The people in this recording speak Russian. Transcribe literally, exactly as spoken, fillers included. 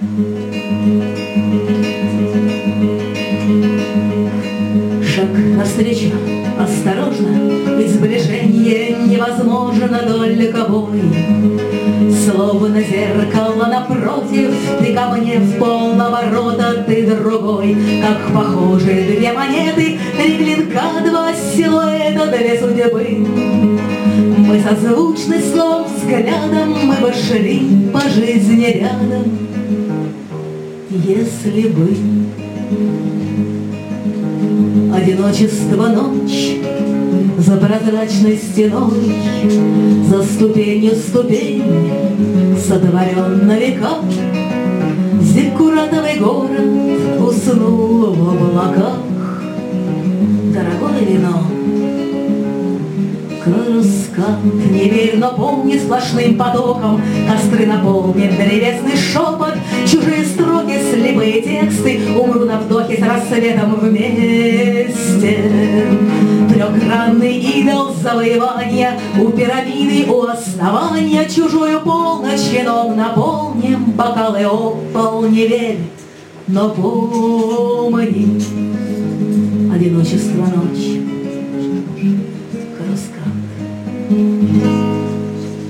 Шаг навстречу, осторожно, ведь сближение невозможно только бой. Словно зеркало напротив, ты ко мне в полоборота, ты другой. Как похожи две монеты, три клинка, два силуэта, две судьбы. Мы созвучны слов взглядом, мы бы шли по жизни рядом, если бы. Одиночество ночь за прозрачной стеной, за ступенью ступень, сотворен на века. Зиккуратовый город уснул в облаках. Дорогое вино, Карускат, не верь, но помни сплошным потоком. Костры наполнит древесный шепот, чужие строки, слепые тексты умрут на вдохе с рассветом вместе. Трехгранный идол завоевания, у пирамиды, у основания. Чужую полночь вином наполним, бокалы опал, не верь, но помни. Одиночество ночь